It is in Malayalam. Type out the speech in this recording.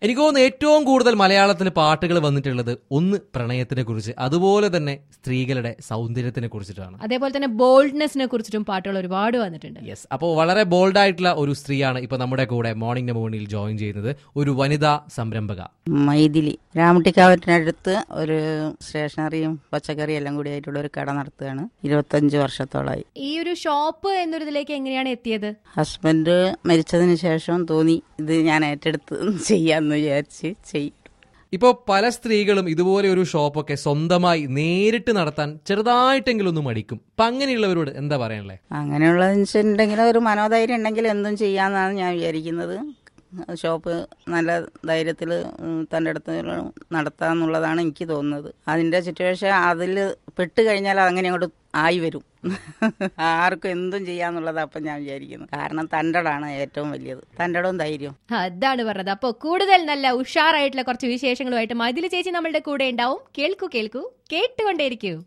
എനിക്ക് തോന്നുന്നു ഏറ്റവും കൂടുതൽ മലയാളത്തിൽ പാട്ടുകൾ വന്നിട്ടുള്ളത് ഒന്ന് പ്രണയത്തിനെ കുറിച്ച്, അതുപോലെ തന്നെ സ്ത്രീകളുടെ സൗന്ദര്യത്തിനെ കുറിച്ചിട്ടാണ്. അതേപോലെ തന്നെ ബോൾഡ്നെസിനെ കുറിച്ചിട്ടും പാട്ടുകൾ ഒരുപാട് വന്നിട്ടുണ്ട്. യെസ്, അപ്പോൾ വളരെ ബോൾഡ് ആയിട്ടുള്ള ഒരു സ്ത്രീയാണ് ഇപ്പൊ നമ്മുടെ കൂടെ മോർണിംഗ് നമ്പൂണിൽ ജോയിൻ ചെയ്യുന്നത്, ഒരു വനിതാ സംരംഭക മൈഥിലി. രാമട്ടിക്കാവറ്റിനടുത്ത് ഒരു സ്റ്റേഷനറിയും പച്ചക്കറിയും എല്ലാം കൂടി ആയിട്ടുള്ള ഒരു കട നടത്തുകയാണ്. 25 വർഷത്തോളമായി. ഈ ഒരു ഷോപ്പ് എന്നൊരിതിലേക്ക് എങ്ങനെയാണ് എത്തിയത്? ഹസ്ബൻഡ് മരിച്ചതിന് ശേഷം തോന്നി ഇത് ഞാൻ ഏറ്റെടുത്ത് ചെയ്യാന്ന് വിചാരിച്ച് ചെയ്യും. ഇപ്പോൾ പല സ്ത്രീകളും ഇതുപോലെ ഒരു ഷോപ്പൊക്കെ സ്വന്തമായി നേരിട്ട് നടത്താൻ ചെറുതായിട്ടെങ്കിലും ഒന്ന് മടിക്കും. അപ്പൊ അങ്ങനെയുള്ളവരോട് എന്താ പറയാനുള്ളത്? അങ്ങനെയുള്ളതെന്ന് വെച്ചിട്ടുണ്ടെങ്കിൽ ഒരു മനോധൈര്യം ഉണ്ടെങ്കിൽ എന്തും ചെയ്യാമെന്നാണ് ഞാൻ വിചാരിക്കുന്നത്. ഷോപ്പ് നല്ല ധൈര്യത്തിൽ തൻ്റെ അടുത്ത് നടത്താമെന്നുള്ളതാണ് എനിക്ക് തോന്നുന്നത്. അതിൻ്റെ സിറ്റുവേഷൻ അതിൽ പെട്ട് കഴിഞ്ഞാൽ അങ്ങനെ അങ്ങോട്ട് ആയി വരും. ആർക്കും എന്തും ചെയ്യാന്നുള്ളതാണ് അപ്പം ഞാൻ വിചാരിക്കുന്നത്. കാരണം തൻ്റെടാണ് ഏറ്റവും വലിയത്, തൻ്റെടവും ധൈര്യവും. അതാണ് പറഞ്ഞത്. അപ്പോൾ കൂടുതൽ നല്ല ഉഷാറായിട്ടുള്ള കുറച്ച് വിശേഷങ്ങളുമായിട്ട് മൈഥിലി ചേച്ചി നമ്മളുടെ കൂടെ ഉണ്ടാവും. കേൾക്കൂ കേട്ടുകൊണ്ടേയിരിക്കൂ.